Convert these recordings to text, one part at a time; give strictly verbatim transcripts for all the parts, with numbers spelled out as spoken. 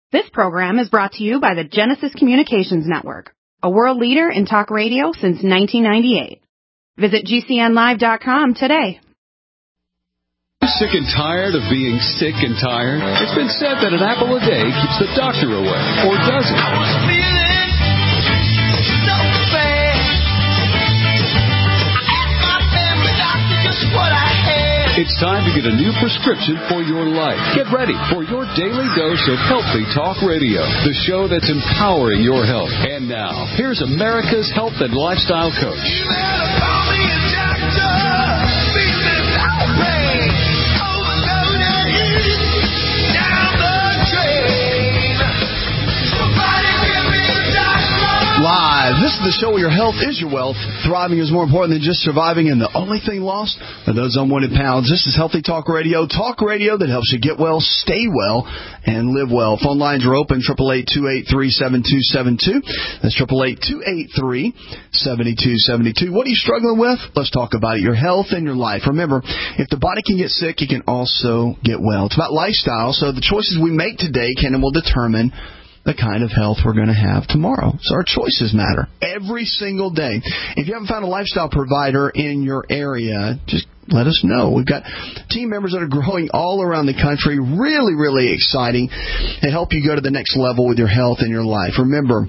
This program is brought to you by the Genesis Communications Network, a world leader in talk radio since nineteen ninety-eight. Visit G C N live dot com today. Sick and tired of being sick and tired? It's been said that an apple a day keeps the doctor away, or does it? I was feeling so bad. I asked my family doctor just what I had. It's time to get a new prescription for your life. Get ready for your daily dose of Healthy Talk Radio, the show that's empowering your health. And now, here's America's health and lifestyle coach. You better call me a doctor. Business outrage. Live. This is the show where your health is your wealth. Thriving is more important than just surviving, and the only thing lost are those unwanted pounds. This is Healthy Talk Radio. Talk radio that helps you get well, stay well, and live well. Phone lines are open, eight eight eight, two eight three, seven two seven two. That's eight eight eight, two eight three, seven two seven two. What are you struggling with? Let's talk about it. Your health and your life. Remember, if the body can get sick, it can also get well. It's about lifestyle, so the choices we make today can and will determine the kind of health we're going to have tomorrow. So our choices matter every single day. If you haven't found a lifestyle provider in your area, just let us know. We've got team members that are growing all around the country. Really, really exciting to help you go to the next level with your health and your life. Remember,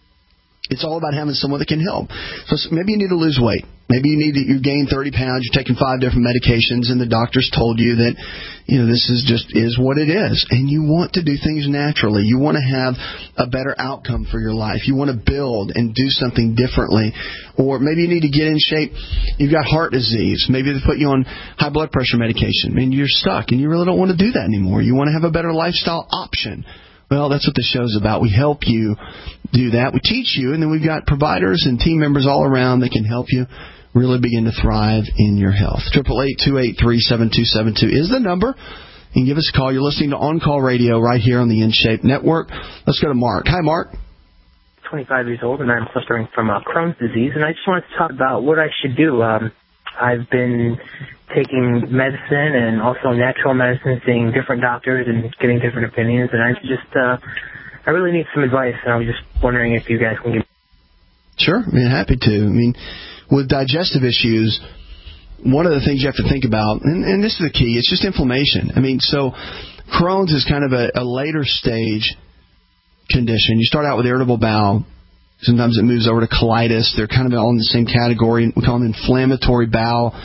it's all about having someone that can help. So maybe you need to lose weight. Maybe you need to you gain thirty pounds. You're taking five different medications, and the doctors told you that, you know, this is just is what it is. And you want to do things naturally. You want to have a better outcome for your life. You want to build and do something differently. Or maybe you need to get in shape. You've got heart disease. Maybe they put you on high blood pressure medication, and you're stuck, and you really don't want to do that anymore. You want to have a better lifestyle option. Well, that's what the show's about. We help you do that. We teach you, and then we've got providers and team members all around that can help you really begin to thrive in your health. eight eight eight, two eight three, seven two seven two is the number. You can give us a call. You're listening to On Call Radio right here on the InShape Network. Let's go to Mark. Hi, Mark. twenty-five years old, and I'm suffering from uh, Crohn's disease, and I just wanted to talk about what I should do. Um, I've been taking medicine and also natural medicine, seeing different doctors and getting different opinions, and I just, uh, I really need some advice, and I was just wondering if you guys can give me. Sure, I mean, happy to. I mean, with digestive issues, one of the things you have to think about, and, and this is the key, it's just inflammation. I mean, so Crohn's is kind of a, a later stage condition. You start out with irritable bowel. Sometimes it moves over to colitis. They're kind of all in the same category. We call them inflammatory bowel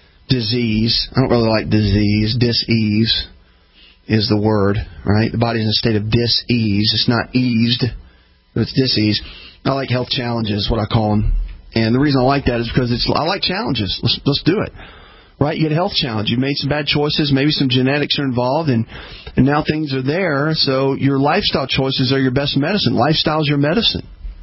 disease. I don't really like disease. Dis-ease is the word, right? The body's in a state of dis-ease. It's not eased, but it's dis-ease. I like health challenges, what I call them. And the reason I like that is because it's I like challenges. Let's, let's do it. Right? You get a health challenge. You made some bad choices. Maybe some genetics are involved, and, and now things are there. So your lifestyle choices are your best medicine. Lifestyle is your medicine.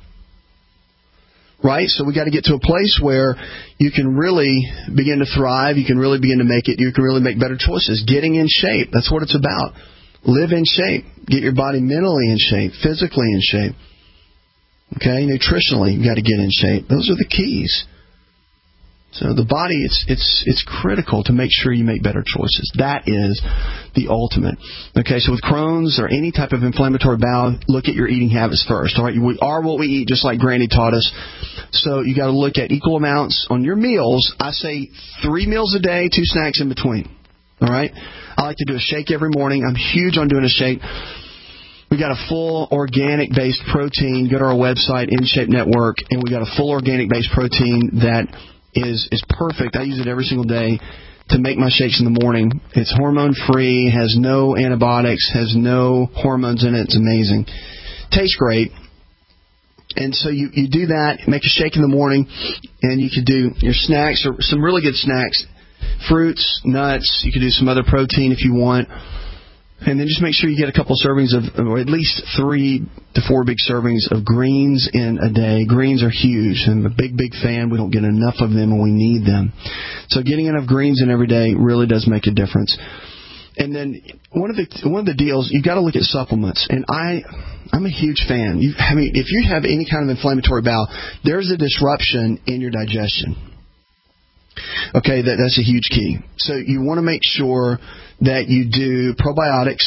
Right? So we got to get to a place where you can really begin to thrive. You can really begin to make it. You can really make better choices. Getting in shape. That's what it's about. Live in shape. Get your body mentally in shape, physically in shape. Okay? Nutritionally, you got to get in shape. Those are the keys. So the body, it's it's it's critical to make sure you make better choices. That is the ultimate. Okay, so with Crohn's or any type of inflammatory bowel, look at your eating habits first. All right, we are what we eat, just like Granny taught us. So you got to look at equal amounts on your meals. I say three meals a day, two snacks in between. All right, I like to do a shake every morning. I'm huge on doing a shake. We got a full organic-based protein. Go to our website, InShape Network, and we got a full organic-based protein that is is perfect. I use it every single day to make my shakes in the morning. It's hormone-free, has no antibiotics, has no hormones in it. It's amazing. Tastes great. And so you, you do that, make a shake in the morning, and you could do your snacks, or some really good snacks, fruits, nuts. You could do some other protein if you want. And then just make sure you get a couple servings of, or at least three to four big servings of greens in a day. Greens are huge. I'm a big, big fan. We don't get enough of them, and we need them. So getting enough greens in every day really does make a difference. And then one of the one of the deals, you've got to look at supplements. And I, I'm a huge fan. You, I mean, if you have any kind of inflammatory bowel, there's a disruption in your digestion. Okay, that, that's a huge key. So you want to make sure that you do probiotics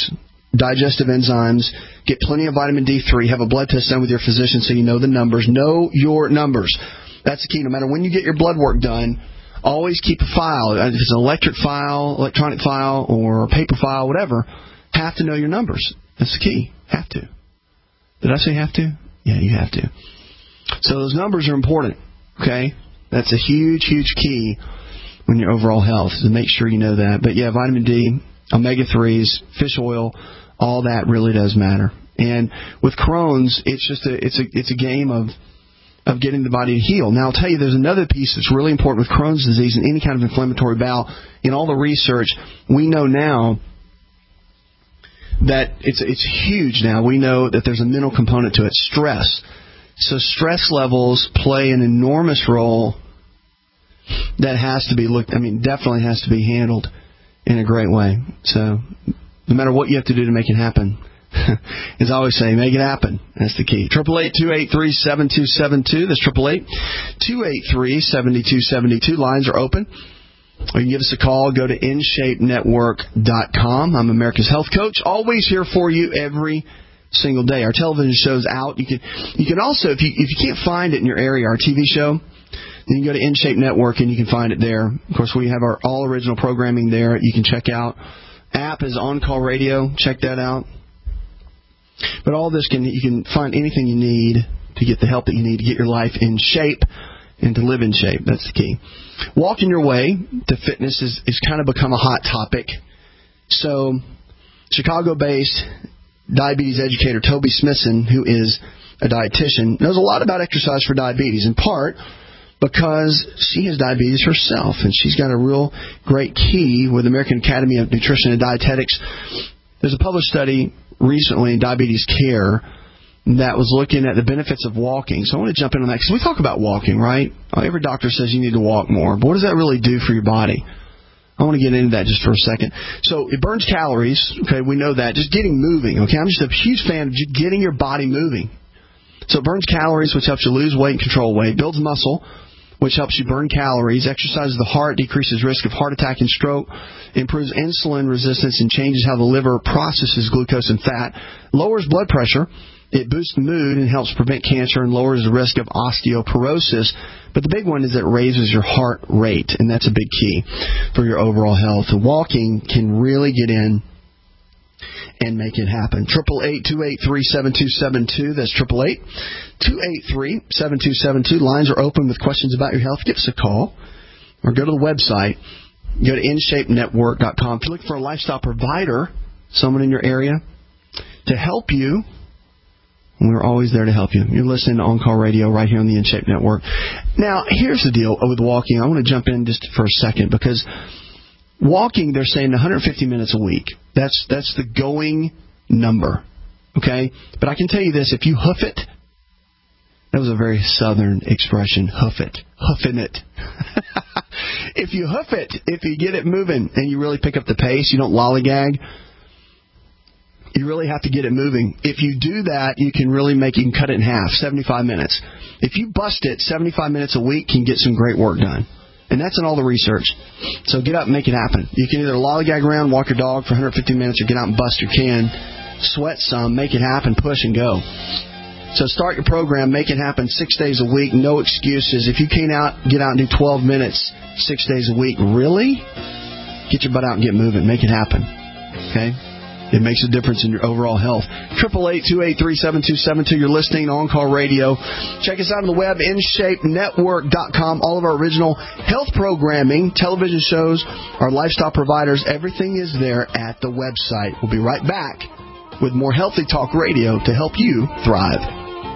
digestive enzymes, get plenty of vitamin D three, have a blood test done with your physician so you know the numbers. Know your numbers. That's the key. No matter when you get your blood work done, always keep a file. If it's an electric file, electronic file, or a paper file, whatever, have to know your numbers. That's the key. Have to. Did I say have to? Yeah, you have to. So those numbers are important, okay? That's a huge, huge key when your overall health, so make sure you know that. But yeah, vitamin D, omega threes, fish oil, all that really does matter. And with Crohn's, it's just a it's a it's a game of of getting the body to heal. Now I'll tell you, there's another piece that's really important with Crohn's disease and any kind of inflammatory bowel. In all the research, we know now that it's it's huge now. We know that there's a mental component to it, stress. So stress levels play an enormous role that has to be looked, I mean, definitely has to be handled in a great way. So no matter what you have to do to make it happen, as I always say, make it happen. That's the key. eight eight eight, two eight three, seven two seven two. That's eight eight eight, two eight three, seven two seven two. Lines are open. Or you can give us a call. Go to in shape network dot com. I'm America's Health Coach. Always here for you every single day. Our television show's out. You can you can also, if you if you can't find it in your area, our T V show, then you can go to InShape Network and you can find it there. Of course, we have our all original programming there. You can check out. App is On Call Radio. Check that out. But all this can you can find anything you need to get the help that you need to get your life in shape and to live in shape. That's the key. Walking your way to fitness is, is kind of become a hot topic. So Chicago-based diabetes educator Toby Smithson, who is a dietitian, knows a lot about exercise for diabetes, in part because she has diabetes herself, and she's got a real great key with the American Academy of Nutrition and Dietetics. There's a published study recently in Diabetes Care that was looking at the benefits of walking. So I want to jump in on that, because we talk about walking, right? Every doctor says you need to walk more, but what does that really do for your body? I want to get into that just for a second. So it burns calories, okay, we know that. Just getting moving, okay? I'm just a huge fan of just getting your body moving. So it burns calories, which helps you lose weight and control weight, builds muscle, which helps you burn calories, exercises the heart, decreases risk of heart attack and stroke, improves insulin resistance, and changes how the liver processes glucose and fat, lowers blood pressure, it boosts mood and helps prevent cancer and lowers the risk of osteoporosis. But the big one is that it raises your heart rate, and that's a big key for your overall health. Walking can really get in and make it happen. eight eight eight, two eight three, seven two seven two. That's eight eight eight, two eight three, seven two seven two. Lines are open with questions about your health. Give us a call or go to the website. Go to in shape network dot com. If you're looking for a lifestyle provider, someone in your area, to help you, we're always there to help you. You're listening to On Call Radio right here on the InShape Network. Now, here's the deal with walking. I want to jump in just for a second, because walking, they're saying one hundred fifty minutes a week. That's that's the going number, okay? But I can tell you this, if you hoof it, that was a very southern expression, hoof it, hoofing it. If you hoof it, if you get it moving and you really pick up the pace, you don't lollygag, you really have to get it moving. If you do that, you can really make, you can cut it in half, seventy-five minutes. If you bust it, seventy-five minutes a week can get some great work done. And that's in all the research. So get up and make it happen. You can either lollygag around, walk your dog for one hundred fifty minutes, or get out and bust your can, sweat some, make it happen, push and go. So start your program, make it happen six days a week, no excuses. If you can't out, get out and do twelve minutes six days a week, really? Get your butt out and get moving. Make it happen. Okay? It makes a difference in your overall health. eight eight eight, two eight three, seven two seven two. You're listening to On Call Radio. Check us out on the web, in shape network dot com. All of our original health programming, television shows, our lifestyle providers, everything is there at the website. We'll be right back with more Healthy Talk Radio to help you thrive.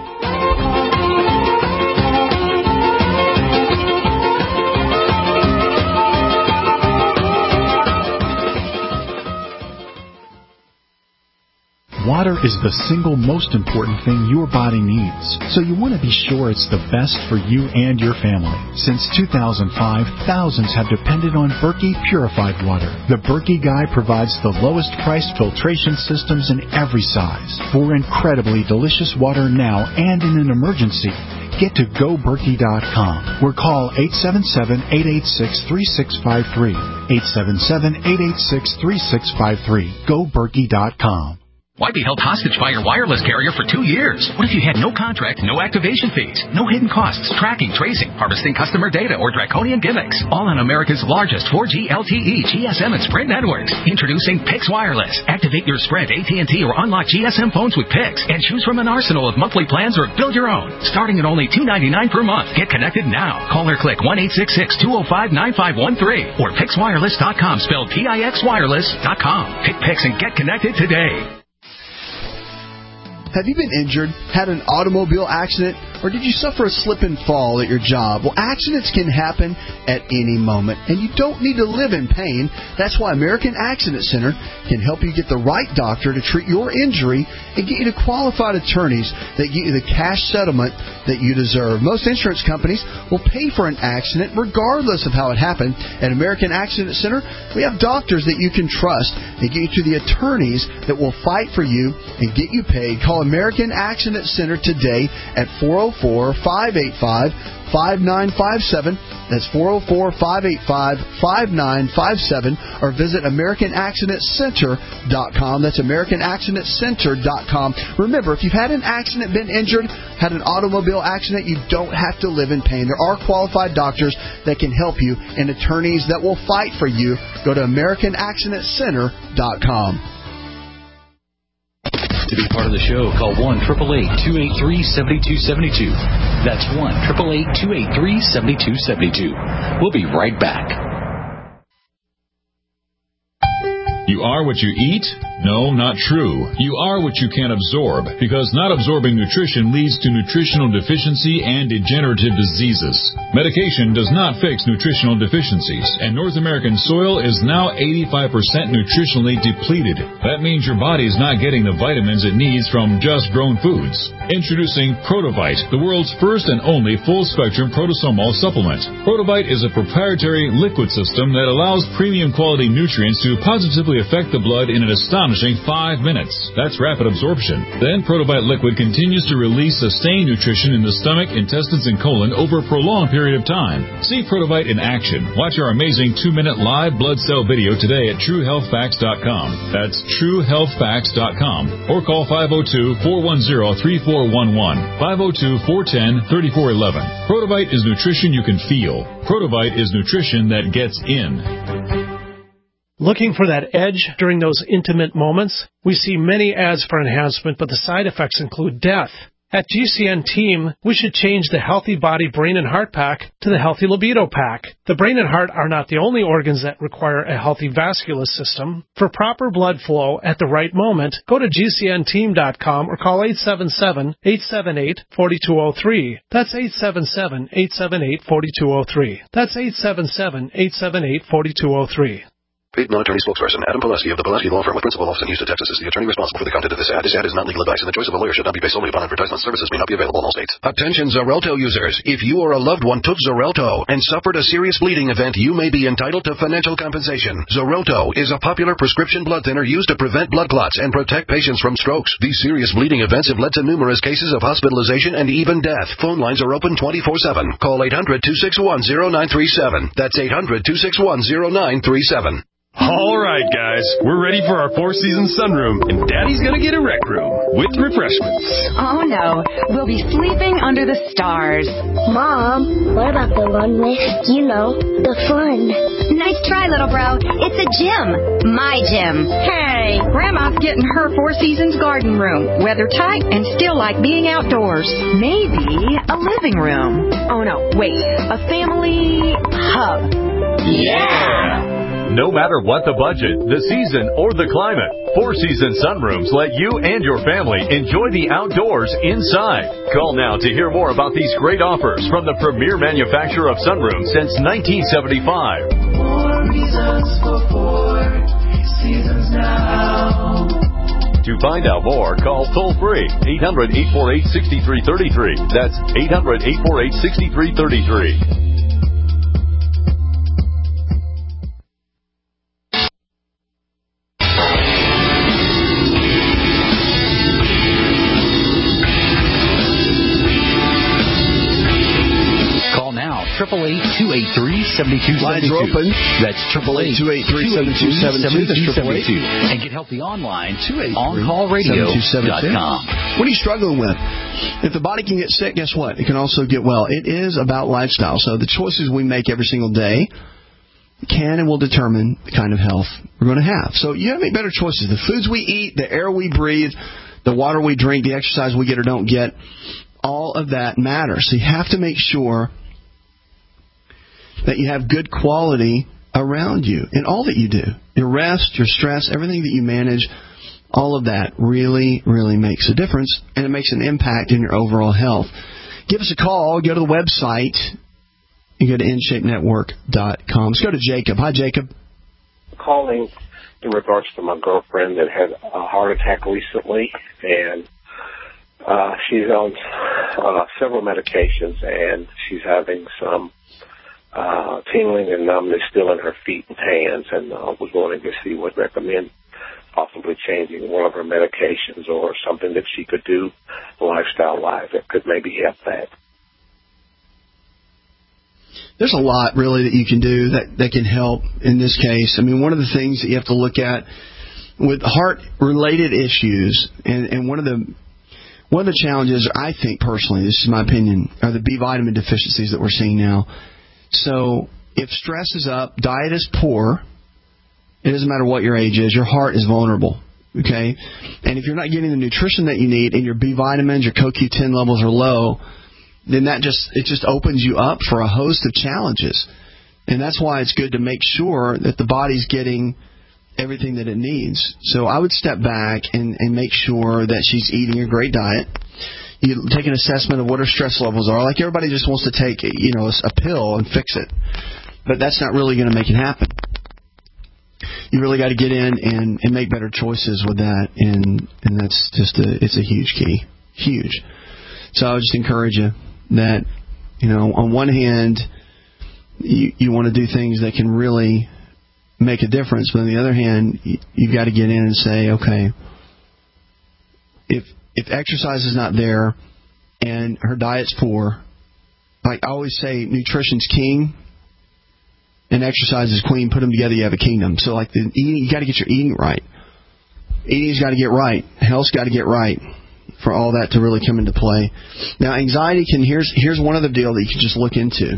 Water is the single most important thing your body needs, so you want to be sure it's the best for you and your family. Since two thousand five, thousands have depended on Berkey Purified Water. The Berkey Guy provides the lowest priced filtration systems in every size. For incredibly delicious water now and in an emergency, get to go berkey dot com or call eight seven seven, eight eight six, three six five three. eight seven seven, eight eight six, three six five three. go berkey dot com. Why be held hostage by your wireless carrier for two years? What if you had no contract, no activation fees, no hidden costs, tracking, tracing, harvesting customer data, or draconian gimmicks? All on America's largest four G L T E, G S M, and Sprint networks. Introducing Pix Wireless. Activate your Sprint, A T and T, or unlock G S M phones with Pix and choose from an arsenal of monthly plans or build your own. Starting at only two dollars and ninety-nine cents per month. Get connected now. Call or click one eight six six, two oh five, nine five one three or pix wireless dot com, spelled P I X wireless dot com. Pick Pix and get connected today. Have you been injured, had an automobile accident, or did you suffer a slip and fall at your job? Well, accidents can happen at any moment, and you don't need to live in pain. That's why American Accident Center can help you get the right doctor to treat your injury and get you to qualified attorneys that get you the cash settlement that you deserve. Most insurance companies will pay for an accident regardless of how it happened. At American Accident Center, we have doctors that you can trust and get you to the attorneys that will fight for you and get you paid. Call American Accident Center today at four oh four, five eight five, five nine five seven. That's four oh four, five eight five, five nine five seven. Or visit American Accident Center dot com. That's American Accident Center dot com. Remember, if you've had an accident, been injured, had an automobile accident, you don't have to live in pain. There are qualified doctors that can help you and attorneys that will fight for you. Go to American Accident Center dot com. To be part of the show, call one eight eight eight, two eight three, seven two seven two. That's one eight eight eight, two eight three, seven two seven two. We'll be right back. You are what you eat? No, not true. You are what you can absorb, because not absorbing nutrition leads to nutritional deficiency and degenerative diseases. Medication does not fix nutritional deficiencies, and North American soil is now eighty-five percent nutritionally depleted. That means your body is not getting the vitamins it needs from just grown foods. Introducing Protovite, the world's first and only full-spectrum protosomal supplement. Protovite is a proprietary liquid system that allows premium quality nutrients to positively affect the blood in an astonishing five minutes. That's rapid absorption. Then Protovite liquid continues to release sustained nutrition in the stomach, intestines, and colon over a prolonged period of time. See Protovite in action. Watch our amazing two-minute live blood cell video today at true health facts dot com. That's true health facts dot com. Or call five oh two, four one oh, three four one one, five oh two, four one oh, three four one one. Protovite is nutrition you can feel. Protovite is nutrition that gets in. Looking for that edge during those intimate moments? We see many ads for enhancement, but the side effects include death. At G C N Team, we should change the Healthy Body Brain and Heart Pack to the Healthy Libido Pack. The brain and heart are not the only organs that require a healthy vascular system. For proper blood flow at the right moment, go to G C N team dot com or call eight seven seven, eight seven eight, four two zero three. That's eight seven seven, eight seven eight, four two zero three. That's eight seven seven, eight seven eight, four two zero three. Paid non-attorney spokesperson Adam Pulaski of the Pulaski Law Firm with principal office in Houston, Texas is the attorney responsible for the content of this ad. This ad is not legal advice, and the choice of a lawyer should not be based solely upon advertisement. Services may not be available in all states. Attention Xarelto users. If you or a loved one took Xarelto and suffered a serious bleeding event, you may be entitled to financial compensation. Xarelto is a popular prescription blood thinner used to prevent blood clots and protect patients from strokes. These serious bleeding events have led to numerous cases of hospitalization and even death. Phone lines are open twenty-four seven. Call eight hundred, two six one, zero nine three seven. That's eight hundred, two six one, zero nine three seven. All right, guys, we're ready for our four-season sunroom, and Daddy's gonna get a rec room with refreshments. Oh, no, we'll be sleeping under the stars. Mom, what about the one with, you know, the fun? Nice try, little bro. It's a gym. My gym. Hey, Grandma's getting her Four Seasons garden room. Weather tight and still like being outdoors. Maybe a living room. Oh, no, wait, a family hub. Yeah! No matter what the budget, the season, or the climate, Four Seasons Sunrooms let you and your family enjoy the outdoors inside. Call now to hear more about these great offers from the premier manufacturer of sunrooms since nineteen seventy-five. More reasons for Four Seasons now. To find out more, call toll-free eight hundred, eight four eight, six three three three. That's eight hundred, eight four eight, six three three three. eight eight eight, two eight three, seven two seven two. Lines are open. That's eight eight eight, two eight three, seven two seven two. That's eight eight eight. And get healthy online on call radio dot com. What are you struggling with? If the body can get sick, guess what? It can also get well. It is about lifestyle. So the choices we make every single day can and will determine the kind of health we're going to have. So you got to make better choices. The foods we eat, the air we breathe, the water we drink, the exercise we get or don't get, all of that matters. So you have to make sure that you have good quality around you in all that you do. Your rest, your stress, everything that you manage, all of that really, really makes a difference, and it makes an impact in your overall health. Give us a call. Go to the website. You go to in shape network dot com. Let's go to Jacob. Hi, Jacob. Calling in regards to my girlfriend that had a heart attack recently, and uh, she's on uh, several medications, and she's having some uh, tingling and numbness still in her feet and hands, and uh, we're going to see what recommend possibly changing one of her medications or something that she could do lifestyle-wise that could maybe help that. There's a lot, really, that you can do that, that can help in this case. I mean, one of the things that you have to look at with heart-related issues, and, and one of the one of the challenges, I think personally, this is my opinion, are the B vitamin deficiencies that we're seeing now. So if stress is up, diet is poor, it doesn't matter what your age is, your heart is vulnerable. Okay? And if you're not getting the nutrition that you need and your B vitamins, your C O Q ten levels are low, then that just it just opens you up for a host of challenges. And that's why it's good to make sure that the body's getting everything that it needs. So I would step back and, and make sure that she's eating a great diet. You take an assessment of what her stress levels are. Like everybody just wants to take, you know, a pill and fix it. But that's not really going to make it happen. You really got to get in and, and make better choices with that. And, and that's just a, it's a huge key. Huge. So I would just encourage you that, you know, on one hand, you, you want to do things that can really make a difference, but on the other hand, you, you've got to get in and say, okay, if if exercise is not there and her diet's poor, like I always say, nutrition's king and exercise is queen. Put them together, you have a kingdom. So like the eating, you got to get your eating right. Eating's got to get right. Health's got to get right for all that to really come into play. Now, anxiety can, here's here's one other deal that you can just look into.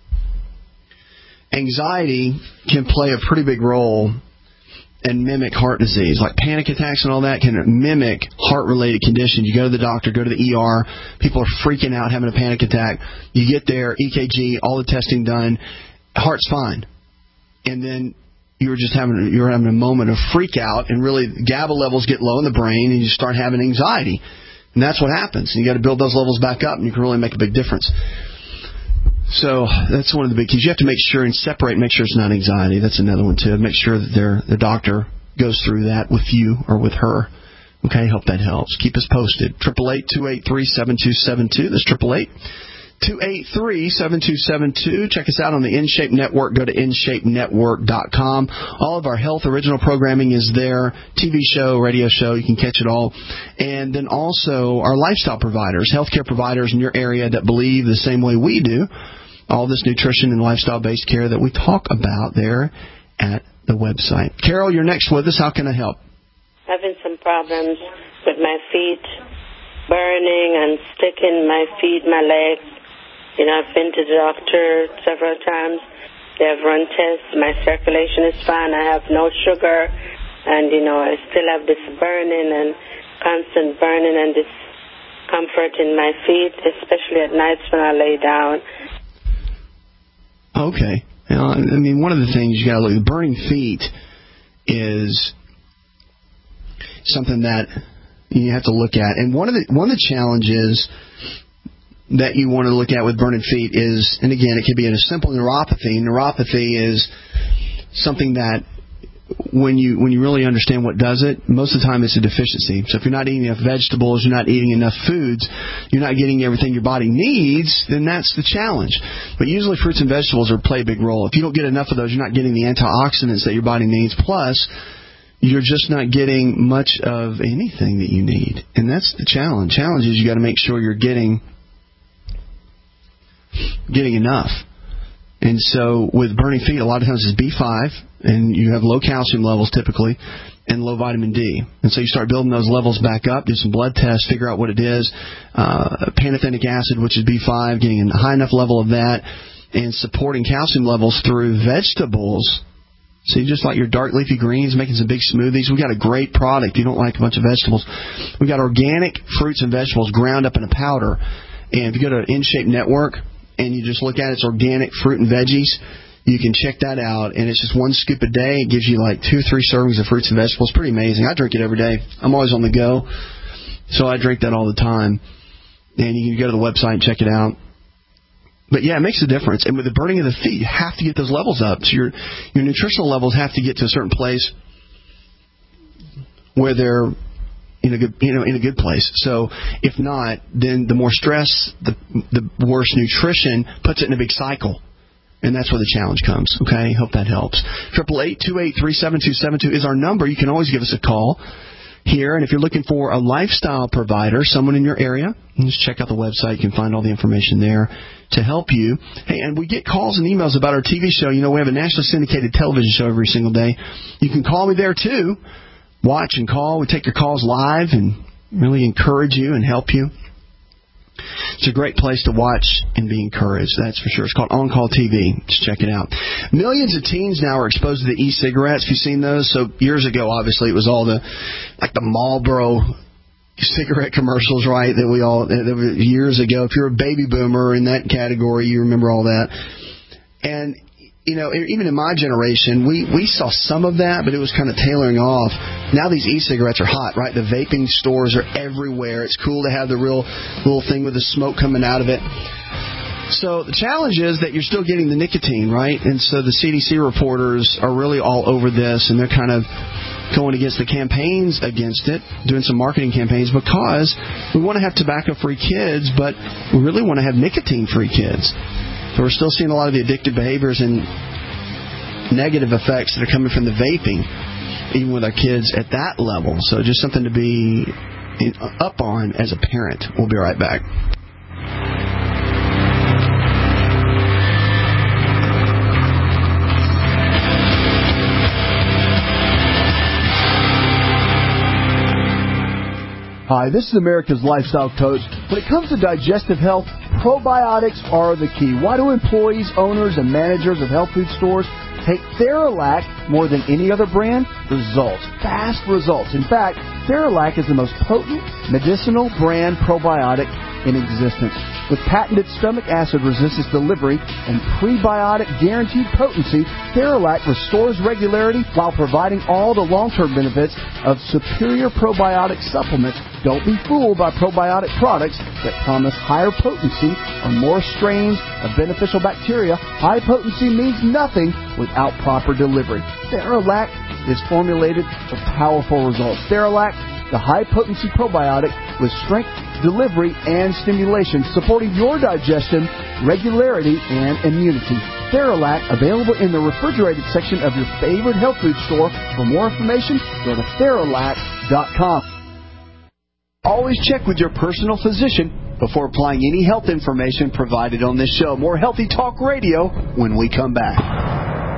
Anxiety can play a pretty big role and mimic heart disease. Like panic attacks and all that can mimic heart-related conditions. You go to the doctor, go to the E R, people are freaking out, having a panic attack. You get there, E K G, all the testing done, heart's fine. And then you're just having you're having a moment of freak out, and really GABA levels get low in the brain, and you start having anxiety. And that's what happens. You got to build those levels back up, and you can really make a big difference. So that's one of the big keys. You have to make sure and separate, make sure it's not anxiety. That's another one, too. Make sure that their the doctor goes through that with you or with her. Okay, hope that helps. Keep us posted. eight eight eight, two eight three, seven two seven two. That's eight eight eight, two eight three, seven two seven two. Check us out on the InShape Network. Go to in shape network dot com. All of our health original programming is there. T V show, radio show, you can catch it all. And then also our lifestyle providers, healthcare providers in your area that believe the same way we do. All this nutrition and lifestyle-based care that we talk about there at the website. Carol, you're next with us. How can I help? Having some problems with my feet, burning and sticking my feet, my legs. You know, I've been to the doctor several times. They have run tests. My circulation is fine. I have no sugar. And, you know, I still have this burning and constant burning and discomfort in my feet, especially at nights when I lay down. Okay. Now, I mean, one of the things you got to look at, burning feet is something that you have to look at. And one of the one of the challenges that you want to look at with burning feet is, and again, it could be in a simple neuropathy. Neuropathy is something that when you when you really understand what does it, most of the time it's a deficiency. So if you're not eating enough vegetables, you're not eating enough foods, you're not getting everything your body needs, then that's the challenge. But usually fruits and vegetables are play a big role. If you don't get enough of those, you're not getting the antioxidants that your body needs. Plus, you're just not getting much of anything that you need. And that's the challenge. Challenge is you got to make sure you're getting getting enough. And so with burning feet, a lot of times it's B five, and you have low calcium levels typically, and low vitamin D. And so you start building those levels back up, do some blood tests, figure out what it is. Uh, pantothenic acid, which is B five, getting a high enough level of that, and supporting calcium levels through vegetables. So you just like your dark leafy greens, making some big smoothies. We got a great product. You don't like a bunch of vegetables. We got organic fruits and vegetables ground up in a powder. And if you go to InShape Network and you just look at it, it's organic fruit and veggies, you can check that out. And it's just one scoop a day. It gives you like two or three servings of fruits and vegetables. Pretty amazing. I drink it every day. I'm always on the go, so I drink that all the time. And you can go to the website and check it out. But, yeah, it makes a difference. And with the burning of the feet, you have to get those levels up. So your your nutritional levels have to get to a certain place where they're in a good, you know, in a good place. So if not, then the more stress, the the worse nutrition puts it in a big cycle. And that's where the challenge comes, okay? Hope that helps. eight eight eight, two eight three, seven two seven two is our number. You can always give us a call here. And if you're looking for a lifestyle provider, someone in your area, just check out the website. You can find all the information there to help you. Hey, and we get calls and emails about our T V show. You know, we have a nationally syndicated television show every single day. You can call me there, too. Watch and call. We take your calls live and really encourage you and help you. It's a great place to watch and be encouraged, that's for sure. It's called On Call T V. Just check it out. Millions of teens now are exposed to the e-cigarettes. Have you seen those? So years ago, obviously, it was all the, like the Marlboro cigarette commercials, right, that we all, that were years ago. If you're a baby boomer in that category, you remember all that. And, you know, even in my generation, we, we saw some of that, but it was kind of tailoring off. Now these e-cigarettes are hot, right? The vaping stores are everywhere. It's cool to have the real little thing with the smoke coming out of it. So the challenge is that you're still getting the nicotine, right? And so the C D C reporters are really all over this, and they're kind of going against the campaigns against it, doing some marketing campaigns, because we want to have tobacco-free kids, but we really want to have nicotine-free kids. So we're still seeing a lot of the addictive behaviors and negative effects that are coming from the vaping, even with our kids at that level. So just something to be up on as a parent. We'll be right back. Hi, this is America's Lifestyle Coach. When it comes to digestive health, probiotics are the key. Why do employees, owners, and managers of health food stores take Theralac more than any other brand? Results. Fast results. In fact, Theralac is the most potent medicinal brand probiotic in existence. With patented stomach acid resistance delivery and prebiotic guaranteed potency, Theralac restores regularity while providing all the long-term benefits of superior probiotic supplements. Don't be fooled by probiotic products that promise higher potency or more strains of beneficial bacteria. High potency means nothing without proper delivery. Theralac is formulated for powerful results. Theralac, the high-potency probiotic with strength, delivery, and stimulation, supporting your digestion, regularity, and immunity. Theralac, available in the refrigerated section of your favorite health food store. For more information, go to Theralac dot com. Always check with your personal physician before applying any health information provided on this show. More Healthy Talk Radio when we come back.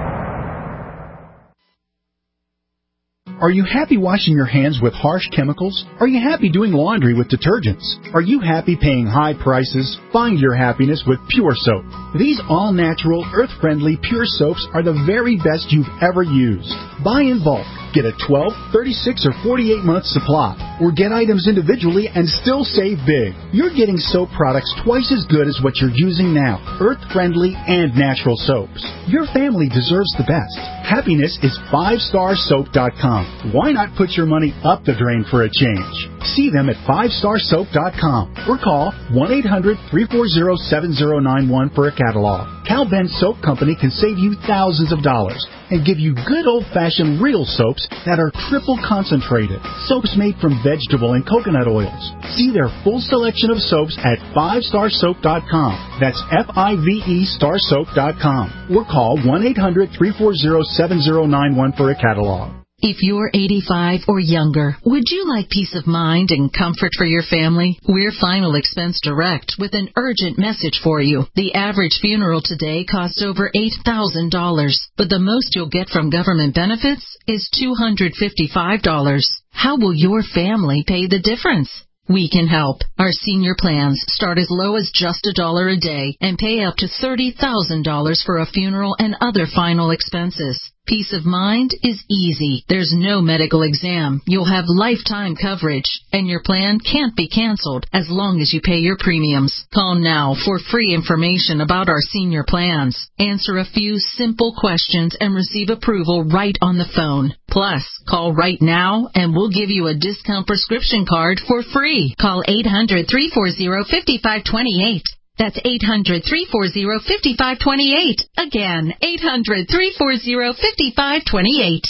Are you happy washing your hands with harsh chemicals? Are you happy doing laundry with detergents? Are you happy paying high prices? Find your happiness with Pure Soap. These all-natural, earth-friendly Pure Soaps are the very best you've ever used. Buy in bulk. Get a twelve, thirty-six, or forty-eight month supply. Or get items individually and still save big. You're getting soap products twice as good as what you're using now. Earth-friendly and natural soaps. Your family deserves the best. Happiness is five star soap dot com. Why not put your money up the drain for a change? See them at five star soap dot com or call one eight hundred, three four zero, seven zero nine one for a catalog. Cal Ben Soap Company can save you thousands of dollars and give you good old-fashioned real soaps that are triple concentrated. Soaps made from vegetable and coconut oils. See their full selection of soaps at five star soap dot com. That's F I V E star soap dot com. Or call one eight hundred, three four zero, seven zero nine one for a catalog. If you're eighty-five or younger, would you like peace of mind and comfort for your family? We're Final Expense Direct with an urgent message for you. The average funeral today costs over eight thousand dollars, but the most you'll get from government benefits is two hundred fifty-five dollars. How will your family pay the difference? We can help. Our senior plans start as low as just a dollar a day and pay up to thirty thousand dollars for a funeral and other final expenses. Peace of mind is easy. There's no medical exam. You'll have lifetime coverage, and your plan can't be canceled as long as you pay your premiums. Call now for free information about our senior plans. Answer a few simple questions and receive approval right on the phone. Plus, call right now and we'll give you a discount prescription card for free. Call eight hundred, three four zero, five five two eight. That's eight hundred, three four zero, five five two eight. Again, eight hundred, three four zero, five five two eight.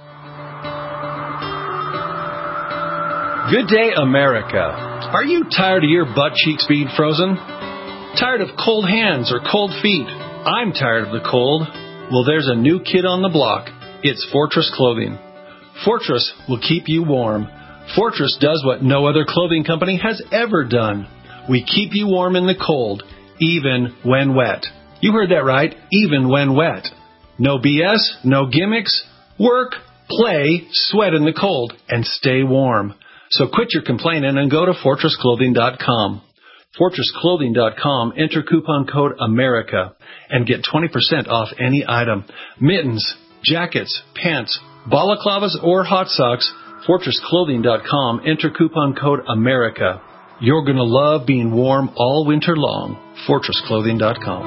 Good day, America. Are you tired of your butt cheeks being frozen? Tired of cold hands or cold feet? I'm tired of the cold. Well, there's a new kid on the block. It's Fortress Clothing. Fortress will keep you warm. Fortress does what no other clothing company has ever done. We keep you warm in the cold, even when wet. You heard that right, even when wet. No B S, no gimmicks. Work, play, sweat in the cold, and stay warm. So quit your complaining and go to fortress clothing dot com. fortress clothing dot com, enter coupon code AMERICA, and get twenty percent off any item. Mittens, jackets, pants, balaclavas, or hot socks, fortress clothing dot com, enter coupon code AMERICA. You're going to love being warm all winter long. fortress clothing dot com.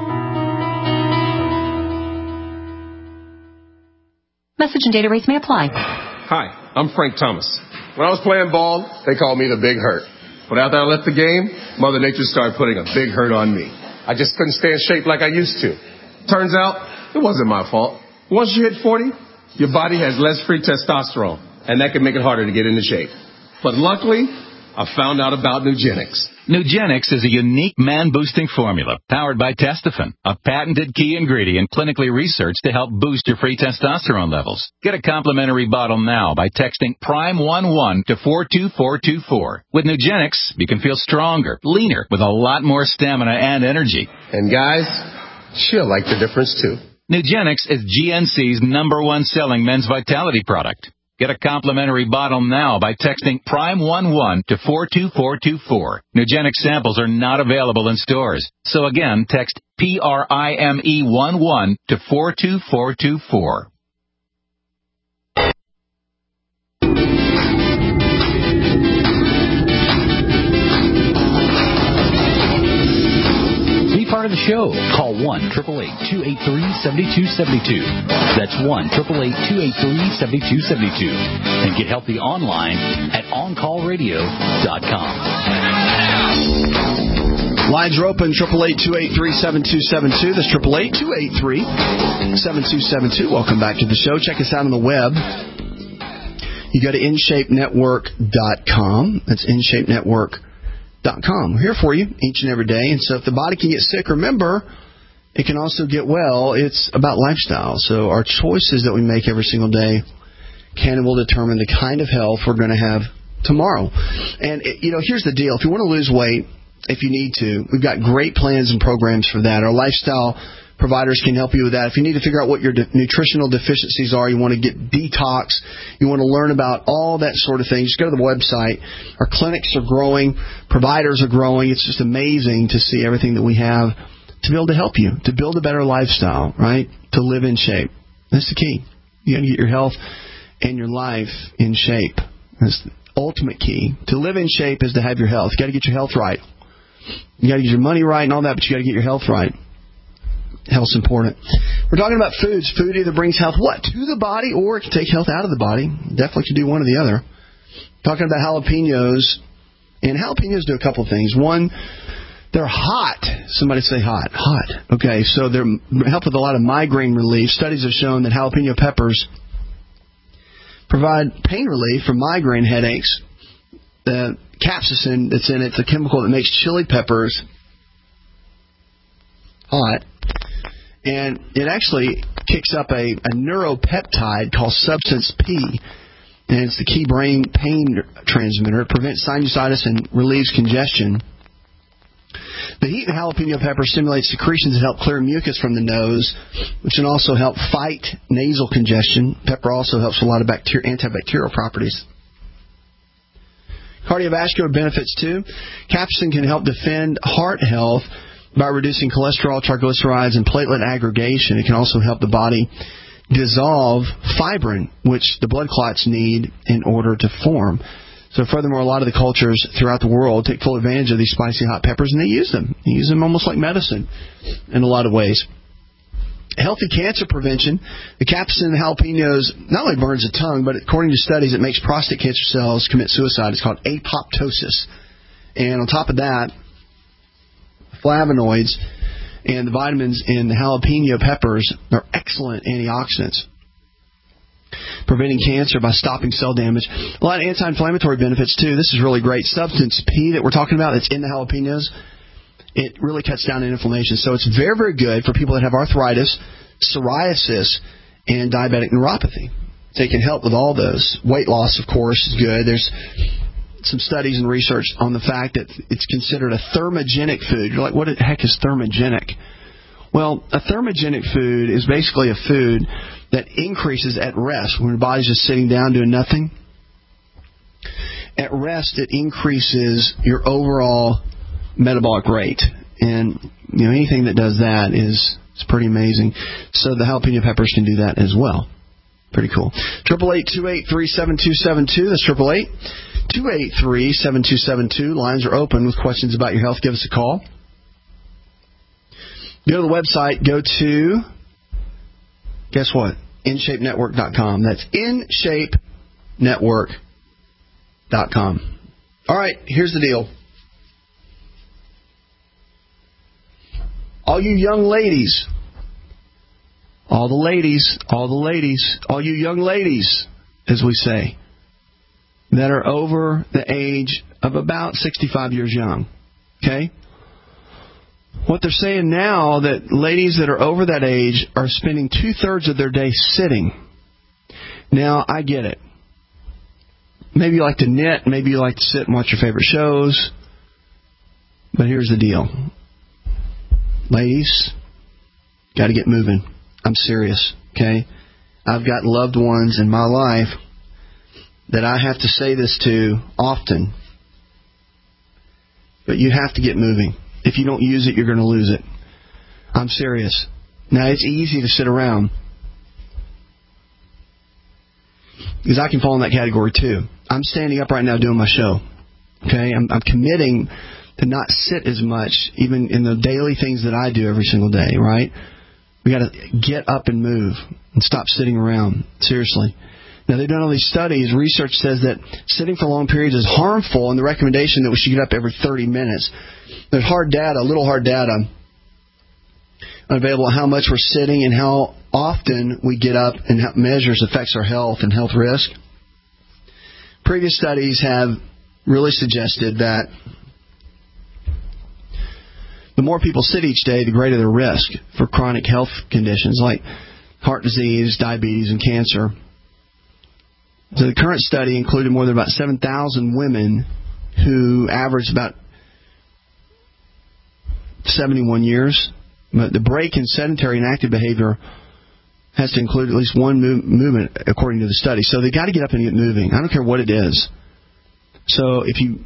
Message and data rates may apply. Hi, I'm Frank Thomas. When I was playing ball, they called me the Big Hurt. But after I left the game, Mother Nature started putting a big hurt on me. I just couldn't stay in shape like I used to. Turns out, it wasn't my fault. Once you hit forty, your body has less free testosterone, and that can make it harder to get into shape. But luckily, I found out about Nugenix. Nugenix is a unique man-boosting formula powered by Testofen, a patented key ingredient clinically researched to help boost your free testosterone levels. Get a complimentary bottle now by texting prime one one to four two four two four. With Nugenix, you can feel stronger, leaner, with a lot more stamina and energy. And guys, she'll like the difference too. Nugenix is G N C's number one selling men's vitality product. Get a complimentary bottle now by texting prime one one to four two four two four. Nugenix samples are not available in stores. So again, text P R I M E one one to four two four two four. Part of the show. Call one eight eight eight, two eight three, seven two seven two. That's one eight eight eight, two eight three, seven two seven two. And get healthy online at on call radio dot com. Lines are open, eight eight eight, two eight three, seven two seven two. That's eight eight eight, two eight three, seven two seven two. Welcome back to the show. Check us out on the web. You go to in shape network dot com. That's in shape network dot com. Dot com. We're here for you each and every day. And so if the body can get sick, remember, it can also get well. It's about lifestyle. So our choices that we make every single day can and will determine the kind of health we're going to have tomorrow. And, it, you know, here's the deal. If you want to lose weight, if you need to, we've got great plans and programs for that. Our lifestyle providers can help you with that. If you need to figure out what your de- nutritional deficiencies are, you want to get detox, you want to learn about all that sort of thing, just go to the website. Our clinics are growing, providers are growing. It's just amazing to see everything that we have to be able to help you, to build a better lifestyle, right? To live in shape. That's the key. You got to get your health and your life in shape. That's the ultimate key. To live in shape is to have your health. You got to get your health right. You got to get your money right and all that, but you got to get your health right. Health's important. We're talking about foods. Food either brings health what? To the body, or it can take health out of the body. Definitely can do one or the other. Talking about jalapenos. And jalapenos do a couple things. One, they're hot. Somebody say hot. Hot. Okay, so they help with a lot of migraine relief. Studies have shown that jalapeno peppers provide pain relief from migraine headaches. The capsaicin that's in it, it's a chemical that makes chili peppers hot. And it actually kicks up a, a neuropeptide called substance P, and it's the key brain pain transmitter. It prevents sinusitis and relieves congestion. The heat in jalapeno pepper stimulates secretions that help clear mucus from the nose, which can also help fight nasal congestion. Pepper also helps with a lot of bacteria, antibacterial properties. Cardiovascular benefits, too. Capsaicin can help defend heart health by reducing cholesterol, triglycerides, and platelet aggregation. It can also help the body dissolve fibrin, which the blood clots need in order to form. So furthermore, a lot of the cultures throughout the world take full advantage of these spicy hot peppers, and they use them. They use them almost like medicine in a lot of ways. Healthy cancer prevention. The capsaicin in jalapenos not only burns the tongue, but according to studies, it makes prostate cancer cells commit suicide. It's called apoptosis. And on top of that, flavonoids and the vitamins in the jalapeno peppers are excellent antioxidants, preventing cancer by stopping cell damage. A lot of anti-inflammatory benefits, too. This is really great. Substance P that we're talking about that's in the jalapenos, it really cuts down on inflammation. So it's very, very good for people that have arthritis, psoriasis, and diabetic neuropathy. So it can help with all those. Weight loss, of course, is good. There's some studies and research on the fact that it's considered a thermogenic food. You're like, what the heck is thermogenic? Well, a thermogenic food is basically a food that increases at rest when your body's just sitting down doing nothing. At rest, it increases your overall metabolic rate. And you know, anything that does that is, is pretty amazing. So the jalapeno peppers can do that as well. Pretty cool. triple eight, two eight three, seven two seven two. That's triple eight, two eight three, seven two seven two. Lines are open with questions about your health. Give us a call. Go to the website. Go to, guess what? in shape network dot com. That's in shape network dot com. All right, here's the deal. All you young ladies, all the ladies, all the ladies, all you young ladies, as we say, that are over the age of about sixty-five years young, okay? What they're saying now, that ladies that are over that age are spending two-thirds of their day sitting. Now, I get it. Maybe you like to knit, maybe you like to sit and watch your favorite shows, but here's the deal. Ladies, got to get moving. I'm serious, okay? I've got loved ones in my life that I have to say this to often, but you have to get moving. If you don't use it, you're going to lose it. I'm serious. Now, it's easy to sit around, because I can fall in that category too. I'm standing up right now doing my show, okay? I'm, I'm committing to not sit as much, even in the daily things that I do every single day, right? We got to get up and move and stop sitting around. Seriously. Now, they've done all these studies. Research says that sitting for long periods is harmful, and the recommendation that we should get up every thirty minutes. There's hard data, a little hard data, available on how much we're sitting and how often we get up, and how measures affects our health and health risk. Previous studies have really suggested that the more people sit each day, the greater the risk for chronic health conditions like heart disease, diabetes, and cancer. So the current study included more than about seven thousand women who averaged about seventy-one years. But the break in sedentary and active behavior has to include at least one move, movement, according to the study. So they got to get up and get moving. I don't care what it is. So if you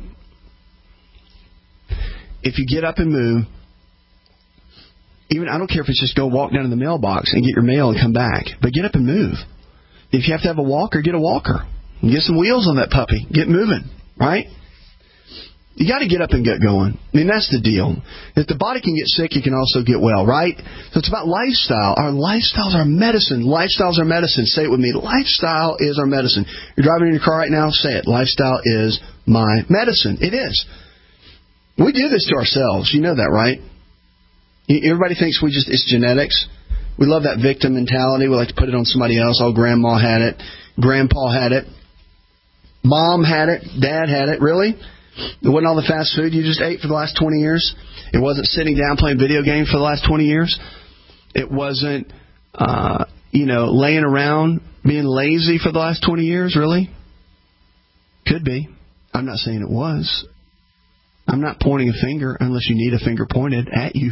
if you get up and move, even I don't care if it's just go walk down to the mailbox and get your mail and come back, but get up and move. If you have to have a walker, get a walker. Get some wheels on that puppy. Get moving, right? You got to get up and get going. I mean, that's the deal. If the body can get sick, you can also get well, right? So it's about lifestyle. Our lifestyles are medicine. Lifestyles are medicine. Say it with me. Lifestyle is our medicine. You're driving in your car right now, say it. Lifestyle is my medicine. It is. We do this to ourselves. You know that, right? Everybody thinks we just it's genetics. We love that victim mentality. We like to put it on somebody else. Oh, grandma had it. Grandpa had it. Mom had it. Dad had it. Really? It wasn't all the fast food you just ate for the last twenty years? It wasn't sitting down playing video games for the last twenty years? It wasn't, uh, you know, laying around, being lazy for the last twenty years, really? Could be. I'm not saying it was. I'm not pointing a finger unless you need a finger pointed at you.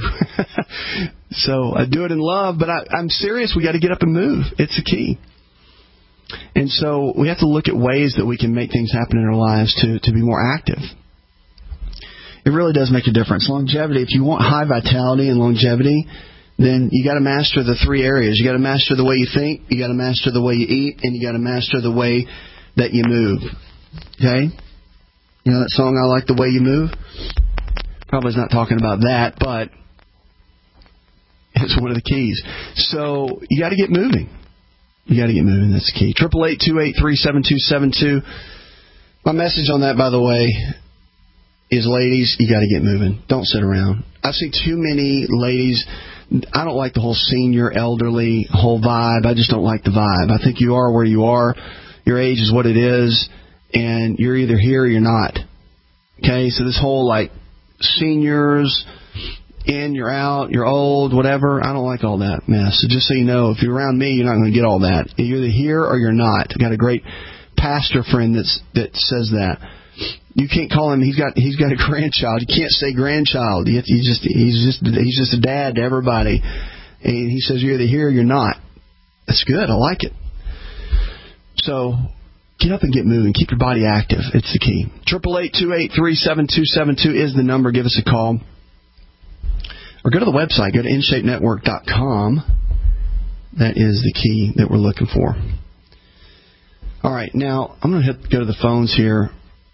So I do it in love, but I, I'm serious. We got to get up and move. It's the key. And so we have to look at ways that we can make things happen in our lives to, to be more active. It really does make a difference. Longevity, if you want high vitality and longevity, then you got to master the three areas. You got to master the way you think, you got to master the way you eat, and you got to master the way that you move. Okay? You know that song, I Like the Way You Move? Probably is not talking about that, but it's one of the keys. So you got to get moving. You got to get moving. That's the key. Triple eight two eight three seven two seven two. My message on that, by the way, is ladies, you got to get moving. Don't sit around. I've seen too many ladies. I don't like the whole senior, elderly whole vibe. I just don't like the vibe. I think you are where you are. Your age is what it is, and you're either here or you're not. Okay, so this whole like seniors, in, you're out, you're old, whatever. I don't like all that mess. So just so you know, if you're around me, you're not going to get all that. You're either here or you're not. I've got a great pastor friend that's that says that. You can't call him. He's got he's got a grandchild. You can't say grandchild. He's just he's just he's just a dad to everybody. And he says you're either here or you're not. That's good. I like it. So get up and get moving. Keep your body active. It's the key. Triple eight two eight three seven two seven two is the number. Give us a call. Or go to the website. Go to in shape network dot com. That is the key that we're looking for. All right. Now, I'm going to hit, go to the phones here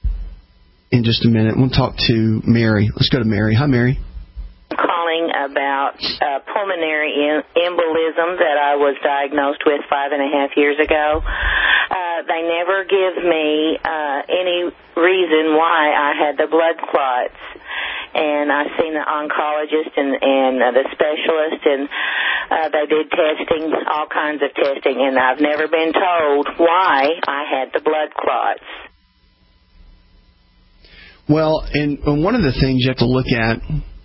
in just a minute. We'll talk to Mary. Let's go to Mary. Hi, Mary. I'm calling about uh, pulmonary em- embolism that I was diagnosed with five and a half years ago. Uh, they never give me uh, any reason why I had the blood clots. And I've seen the oncologist and, and uh, the specialist, and uh, they did testing, all kinds of testing, and I've never been told why I had the blood clots. Well, and, and one of the things you have to look at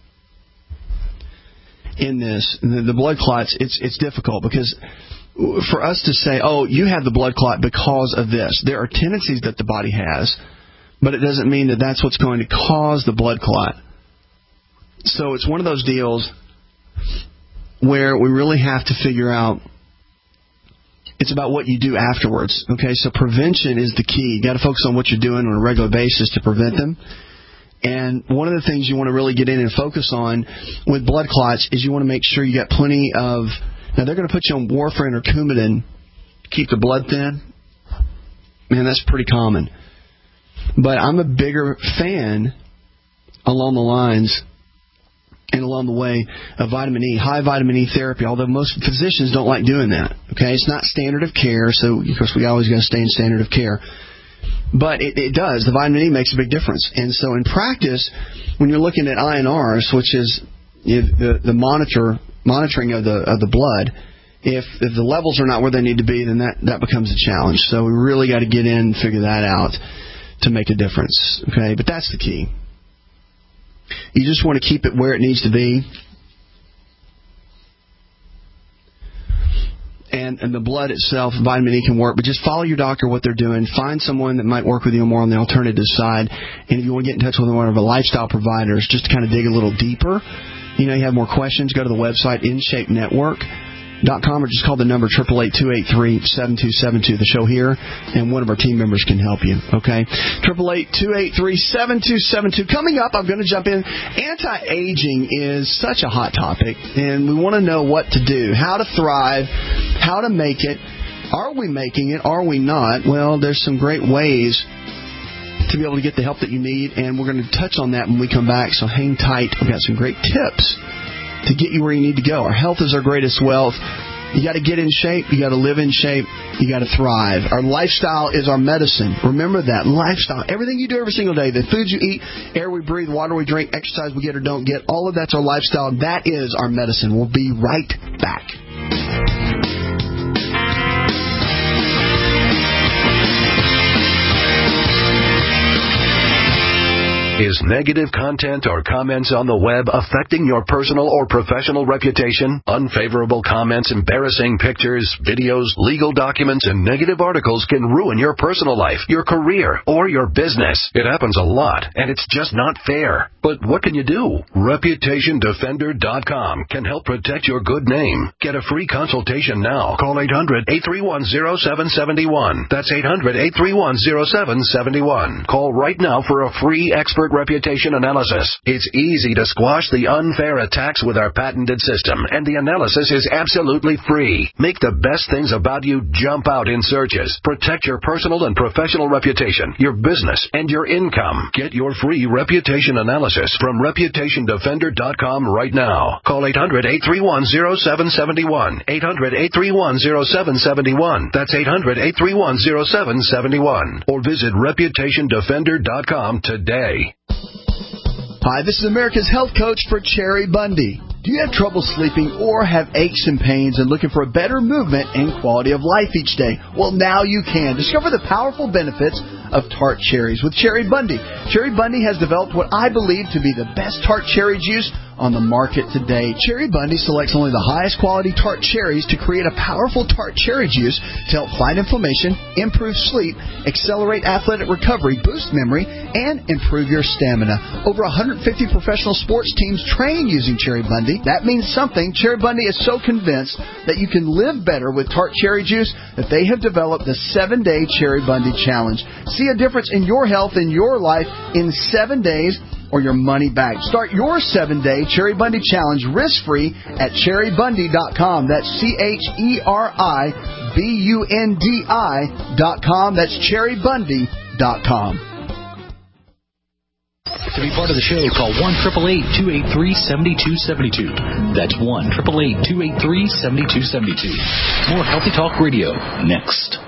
in this, the, the blood clots, it's it's difficult because for us to say, oh, you have the blood clot because of this. There are tendencies that the body has, but it doesn't mean that that's what's going to cause the blood clot. So it's one of those deals where we really have to figure out, it's about what you do afterwards. Okay, so prevention is the key. You got to focus on what you're doing on a regular basis to prevent them. And one of the things you want to really get in and focus on with blood clots is you want to make sure you got plenty of, now they're going to put you on warfarin or Coumadin to keep the blood thin. Man, that's pretty common. But I'm a bigger fan along the lines and along the way of vitamin E, high vitamin E therapy, although most physicians don't like doing that. Okay, it's not standard of care, so of course we always got to stay in standard of care. But it, it does. The vitamin E makes a big difference. And so in practice, when you're looking at I N Rs, which is you know, the, the monitor monitoring of the of the blood, if if the levels are not where they need to be, then that, that becomes a challenge. So we really got to get in and figure that out to make a difference. Okay, but that's the key. You just want to keep it where it needs to be. And, and the blood itself, vitamin E can work, but just follow your doctor, what they're doing. Find someone that might work with you more on the alternative side. And if you want to get in touch with one of our lifestyle providers, just to kind of dig a little deeper, you know, you have more questions, go to the website, in shape network dot com, or just call the number eight eight eight, two eight three, seven two seven two, the show here, and one of our team members can help you, okay? eight eight eight, two eight three, seven two seven two. Coming up, I'm going to jump in. Anti-aging is such a hot topic, and we want to know what to do, how to thrive, how to make it. Are we making it? Are we not? Well, there's some great ways to be able to get the help that you need, and we're going to touch on that when we come back, so hang tight. We've got some great tips to get you where you need to go. Our health is our greatest wealth. You got to get in shape. You got to live in shape. You got to thrive. Our lifestyle is our medicine. Remember that. Lifestyle. Everything you do every single day. The foods you eat, air we breathe, water we drink, exercise we get or don't get. All of that's our lifestyle. That is our medicine. We'll be right back. Is negative content or comments on the web affecting your personal or professional reputation? Unfavorable comments, embarrassing pictures, videos, legal documents, and negative articles can ruin your personal life, your career, or your business. It happens a lot, and it's just not fair. But what can you do? Reputation Defender dot com can help protect your good name. Get a free consultation now. Call eight hundred, eight three one, zero seven seven one. That's eight hundred, eight three one, zero seven seven one. Call right now for a free expert reputation analysis. It's easy to squash the unfair attacks with our patented system, and the analysis is absolutely free. Make the best things about you jump out in searches. Protect your personal and professional reputation, your business, and your income. Get your free reputation analysis from Reputation Defender dot com right now. Call eight hundred, eight three one, zero seven seven one. eight hundred, eight three one, zero seven seven one. That's eight hundred, eight three one, zero seven seven one. Or visit Reputation Defender dot com today. Hi, this is America's Health Coach for Cherry Bundy. Do you have trouble sleeping or have aches and pains and looking for a better movement and quality of life each day? Well, now you can. Discover the powerful benefits of tart cherries with Cherry Bundy. Cherry Bundy has developed what I believe to be the best tart cherry juice on the market today. Cherry Bundy selects only the highest quality tart cherries to create a powerful tart cherry juice to help fight inflammation, improve sleep, accelerate athletic recovery, boost memory, and improve your stamina. Over one hundred fifty professional sports teams train using Cherry Bundy. That means something. Cherry Bundy is so convinced that you can live better with tart cherry juice that they have developed the seven-day Cherry Bundy Challenge. See a difference in your health and your life in seven days or your money back. Start your seven-day Cherry Bundy Challenge risk-free at cherry bundy dot com. That's C H E R I B U N D I dot com. That's cherry bundy dot com. To be part of the show, call one eight eight eight, two eight three, seven two seven two. That's one eight eight eight, two eight three, seven two seven two. More Healthy Talk Radio next.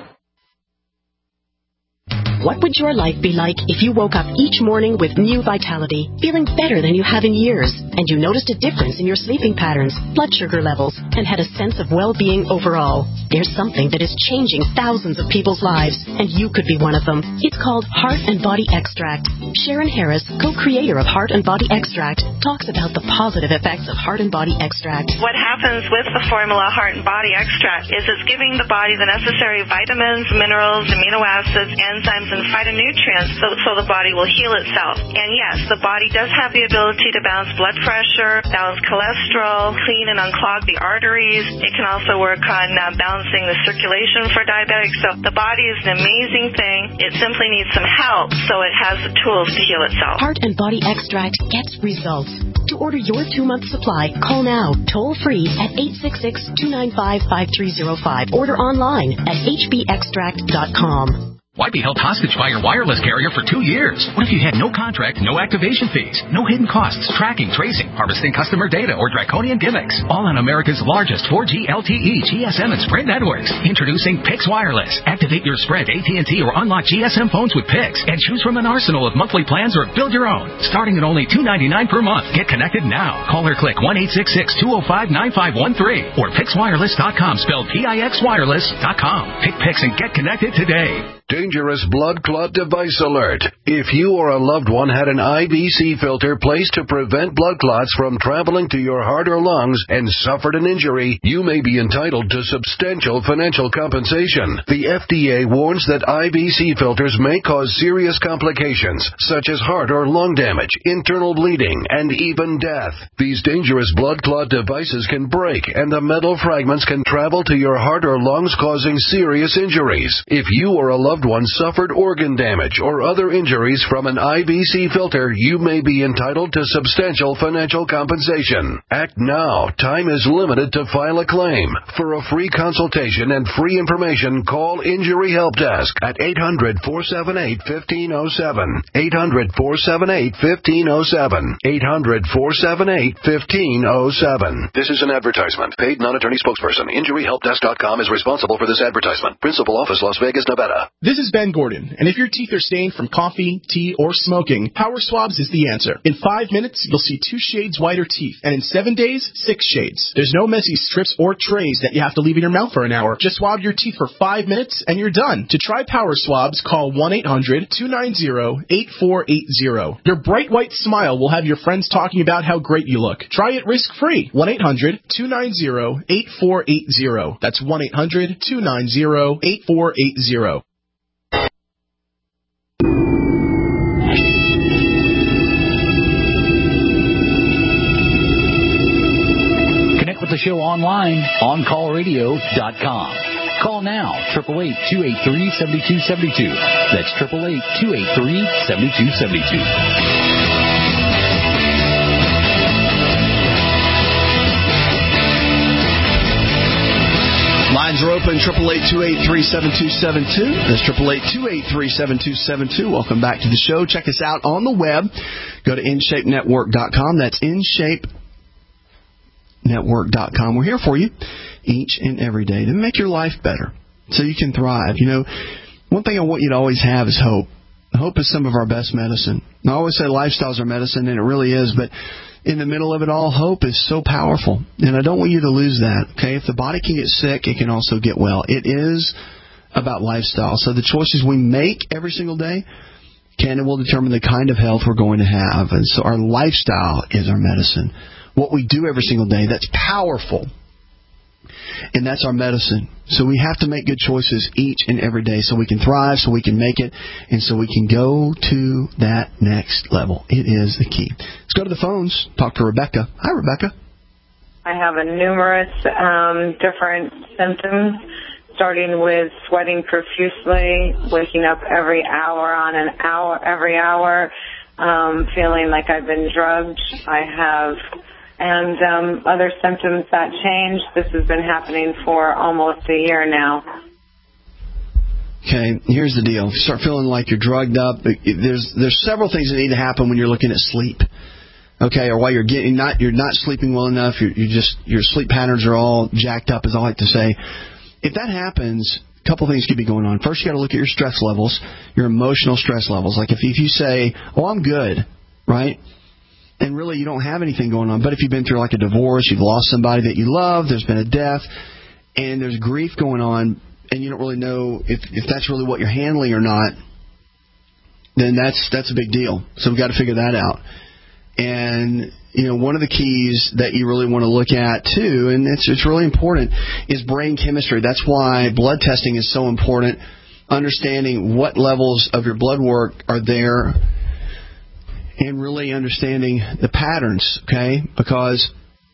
What would your life be like if you woke up each morning with new vitality, feeling better than you have in years, and you noticed a difference in your sleeping patterns, blood sugar levels, and had a sense of well-being overall? There's something that is changing thousands of people's lives, and you could be one of them. It's called Heart and Body Extract. Sharon Harris, co-creator of Heart and Body Extract, talks about the positive effects of Heart and Body Extract. What happens with the formula Heart and Body Extract is it's giving the body the necessary vitamins, minerals, amino acids, enzymes, and phytonutrients so, so the body will heal itself. And yes, the body does have the ability to balance blood pressure, balance cholesterol, clean and unclog the arteries. It can also work on uh, balancing the circulation for diabetics. So the body is an amazing thing. It simply needs some help so it has the tools to heal itself. Heart and Body Extract gets results. To order your two-month supply, call now, toll-free at eight six six, two nine five, five three zero five. Order online at h b extract dot com. Why be held hostage by your wireless carrier for two years? What if you had no contract, no activation fees, no hidden costs, tracking, tracing, harvesting customer data, or draconian gimmicks? All on America's largest four G L T E, G S M, and Sprint networks. Introducing Pix Wireless. Activate your Sprint, A T and T, or unlock G S M phones with Pix and choose from an arsenal of monthly plans or build your own. Starting at only two ninety-nine per month. Get connected now. Call or click one eight six six, two oh five, nine five one three or pix wireless dot com, spelled P I X wireless dot com. Pick Pix and get connected today. Dangerous blood clot device alert. If you or a loved one had an I V C filter placed to prevent blood clots from traveling to your heart or lungs and suffered an injury, you may be entitled to substantial financial compensation. The F D A warns that I V C filters may cause serious complications, such as heart or lung damage, internal bleeding, and even death. These dangerous blood clot devices can break, and the metal fragments can travel to your heart or lungs, causing serious injuries. If you or a loved one suffered organ damage or other injuries from an I V C filter, you may be entitled to substantial financial compensation. Act now. Time is limited to file a claim. For a free consultation and free information, call Injury Help Desk at eight hundred, four seven eight, one five oh seven. eight hundred, four seven eight, one five oh seven. eight hundred, four seven eight, one five oh seven. This is an advertisement. Paid non-attorney spokesperson. Injury Help Desk dot com is responsible for this advertisement. Principal office, Las Vegas, Nevada. This is Ben Gordon, and if your teeth are stained from coffee, tea, or smoking, Power Swabs is the answer. In five minutes, you'll see two shades whiter teeth, and in seven days, six shades. There's no messy strips or trays that you have to leave in your mouth for an hour. Just swab your teeth for five minutes, and you're done. To try Power Swabs, call one eight hundred two nine zero eight four eight zero. Your bright white smile will have your friends talking about how great you look. Try it risk-free. one eight hundred two nine zero eight four eight zero. That's one eight hundred two nine zero eight four eight zero. Connect with the show online, on call radio dot com. Call now, eight eight eight, two eight three, seven two seven two. That's eight eight eight, two eight three, seven two seven two. Lines are open, eight eight eight, two eight three, seven two seven two. That's eight eight eight, two eight three, seven two seven two. Welcome back to the show. Check us out on the web. Go to in shape network dot com. That's in shape network dot com. We're here for you each and every day to make your life better so you can thrive. You know, one thing I want you to always have is hope. Hope is some of our best medicine. I always say lifestyles are medicine, and it really is, but in the middle of it all, hope is so powerful. And I don't want you to lose that, okay? If the body can get sick, it can also get well. It is about lifestyle. So the choices we make every single day can and will determine the kind of health we're going to have. And so our lifestyle is our medicine. What we do every single day, that's powerful. And that's our medicine. So we have to make good choices each and every day so we can thrive, so we can make it, and so we can go to that next level. It is the key. Let's go to the phones. Talk to Rebecca. Hi, Rebecca. I have a numerous um, different symptoms, starting with sweating profusely, waking up every hour on an hour, every hour, um, feeling like I've been drugged. I have... And um, other symptoms that change. This has been happening for almost a year now. Okay, here's the deal. If you start feeling like you're drugged up, there's there's several things that need to happen when you're looking at sleep. Okay, or while you're getting not you're not sleeping well enough, you're, you just your sleep patterns are all jacked up, as I like to say. If that happens, a couple things could be going on. First, you got to look at your stress levels, your emotional stress levels. Like if if you say, "Oh, I'm good," right? And really, you don't have anything going on. But if you've been through like a divorce, you've lost somebody that you love, there's been a death, and there's grief going on, and you don't really know if, if that's really what you're handling or not, then that's that's a big deal. So we've got to figure that out. And, you know, one of the keys that you really want to look at, too, and it's, it's really important, is brain chemistry. That's why blood testing is so important, understanding what levels of your blood work are there, and really understanding the patterns, okay? Because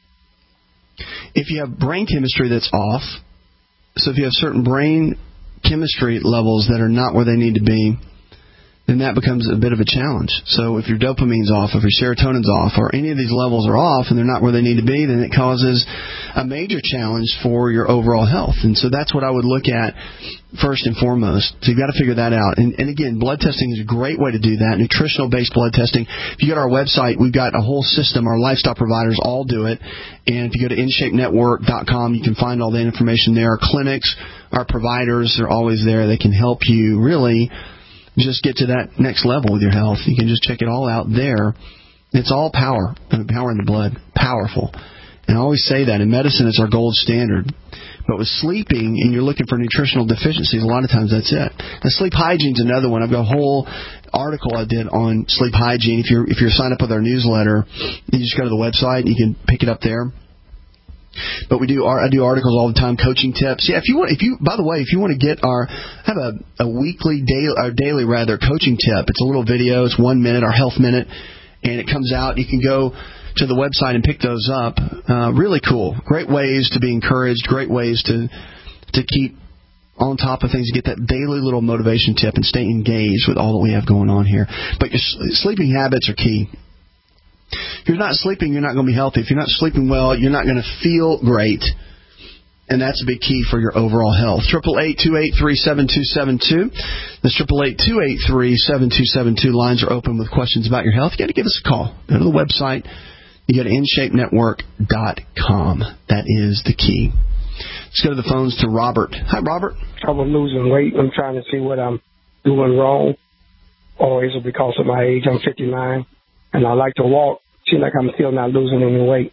if you have brain chemistry that's off, so if you have certain brain chemistry levels that are not where they need to be, then that becomes a bit of a challenge. So if your dopamine's off, if your serotonin's off, or any of these levels are off and they're not where they need to be, then it causes a major challenge for your overall health. And so that's what I would look at first and foremost. So you've got to figure that out. And, and again, blood testing is a great way to do that, nutritional-based blood testing. If you go to our website, we've got a whole system. Our lifestyle providers all do it. And if you go to in shape network dot com, you can find all the information there. Our clinics, our providers, they're always there. They can help you really just get to that next level with your health. You can just check it all out there. It's all power, power in the blood, powerful. And I always say that in medicine, it's our gold standard. But with sleeping, and you're looking for nutritional deficiencies, a lot of times that's it. Now, sleep hygiene's another one. I've got a whole article I did on sleep hygiene. If you're if you're signed up with our newsletter, you just go to the website and you can pick it up there. But we do. I do articles all the time, coaching tips. Yeah, if you want, if you, by the way, if you want to get our, have a, a weekly, daily, or daily rather, coaching tip. It's a little video. It's one minute, our health minute, and it comes out. You can go to the website and pick those up. Uh, really cool. Great ways to be encouraged. Great ways to to keep on top of things, to get that daily little motivation tip and stay engaged with all that we have going on here. But your sleeping habits are key. If you're not sleeping, you're not going to be healthy. If you're not sleeping well, you're not going to feel great. And that's a big key for your overall health. eight eight eight, two eight three, seven two seven two. That's eight eight eight, two eight three, seven two seven two. Lines are open with questions about your health. You got to give us a call. Go to the website. You go to in shape network dot com. That is the key. Let's go to the phones to Robert. Hi, Robert. I was losing weight. I'm trying to see what I'm doing wrong, or is it because of my age? I'm fifty-nine, and I like to walk. Seems like I'm still not losing any weight.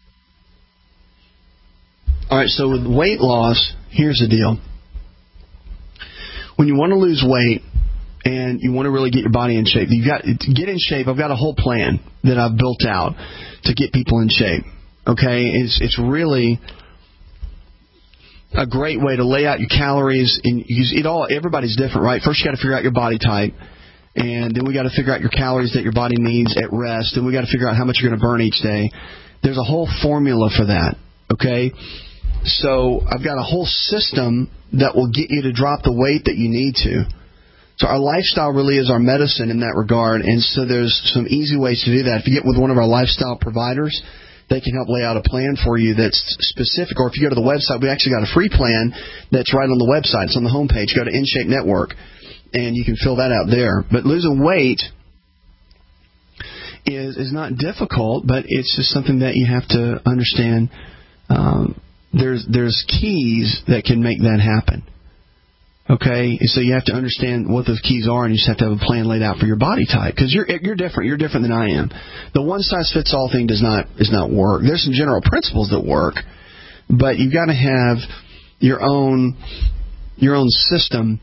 All right, so with weight loss, here's the deal. When you want to lose weight and you want to really get your body in shape, you've got to get in shape. I've got a whole plan that I've built out to get people in shape. Okay, it's it's really a great way to lay out your calories and use it all. Everybody's different, right? First, you got to figure out your body type, and then we got to figure out your calories that your body needs at rest, and we got to figure out how much you're going to burn each day. There's a whole formula for that. Okay. So I've got a whole system that will get you to drop the weight that you need to. So our lifestyle really is our medicine in that regard, and so there's some easy ways to do that. If you get with one of our lifestyle providers, they can help lay out a plan for you that's specific. Or if you go to the website, we actually got a free plan that's right on the website. It's on the homepage. Go to InShape Network, and you can fill that out there. But losing weight is is not difficult, but it's just something that you have to understand. Um, There's there's keys that can make that happen. Okay, so you have to understand what those keys are, and you just have to have a plan laid out for your body type, because you're you're different. You're different than I am. The one size fits all thing does not does not work. There's some general principles that work, but you've got to have your own your own system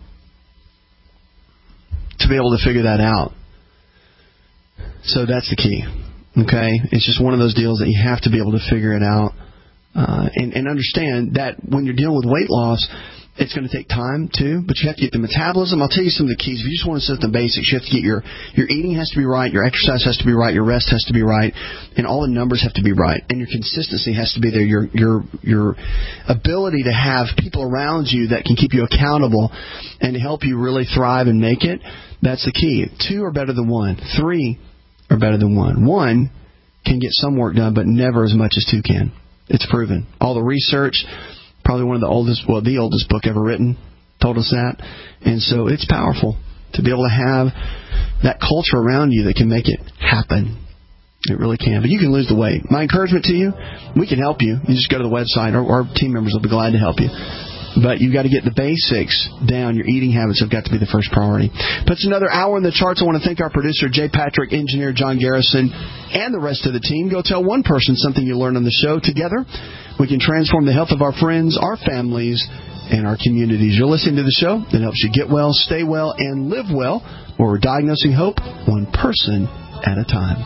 to be able to figure that out. So that's the key. Okay, it's just one of those deals that you have to be able to figure it out. Uh, and, and understand that when you're dealing with weight loss, it's going to take time too, but you have to get the metabolism. I'll tell you some of the keys. If you just want to set the basics, you have to get your, your eating has to be right, your exercise has to be right, your rest has to be right, and all the numbers have to be right, and your consistency has to be there. Your your your ability to have people around you that can keep you accountable and to help you really thrive and make it, that's the key. Two are better than one. Three are better than one. One can get some work done, but never as much as two can. It's proven. All the research, probably one of the oldest, well, the oldest book ever written, told us that. And so it's powerful to be able to have that culture around you that can make it happen. It really can. But you can lose the weight. My encouragement to you, we can help you. You just go to the website. Our, our team members will be glad to help you. But you've got to get the basics down. Your eating habits have got to be the first priority. Puts another hour in the charts. I want to thank our producer, Jay Patrick, engineer John Garrison, and the rest of the team. Go tell one person something you learned on the show. Together, we can transform the health of our friends, our families, and our communities. You're listening to the show that helps you get well, stay well, and live well, where we're diagnosing hope one person at a time.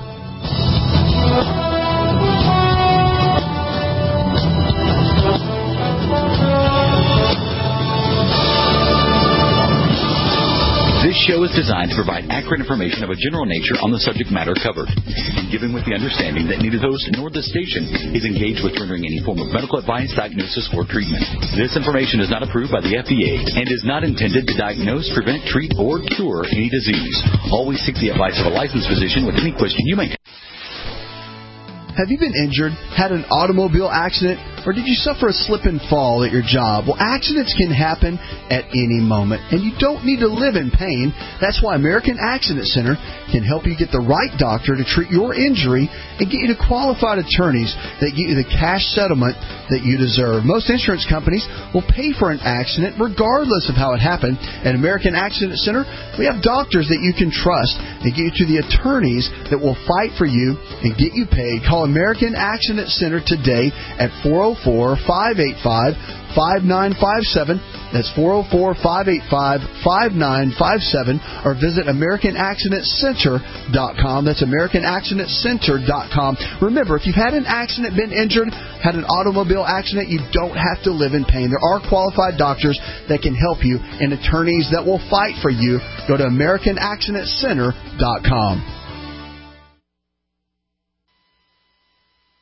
This show is designed to provide accurate information of a general nature on the subject matter covered, and given with the understanding that neither host nor the station is engaged with rendering any form of medical advice, diagnosis, or treatment. This information is not approved by the F D A and is not intended to diagnose, prevent, treat, or cure any disease. Always seek the advice of a licensed physician with any question you may have. Have you been injured, had an automobile accident, or did you suffer a slip and fall at your job? Well, accidents can happen at any moment, and you don't need to live in pain. That's why American Accident Center can help you get the right doctor to treat your injury and get you to qualified attorneys that get you the cash settlement that you deserve. Most insurance companies will pay for an accident regardless of how it happened. At American Accident Center, we have doctors that you can trust and get you to the attorneys that will fight for you and get you paid. Call American Accident Center today at four oh four, five eight five, five nine five seven. That's four oh four, five eight five, five nine five seven. Or visit American Accident Center dot com. That's American Accident Center dot com. Remember, if you've had an accident, been injured, had an automobile accident, you don't have to live in pain. There are qualified doctors that can help you and attorneys that will fight for you. Go to American Accident Center dot com.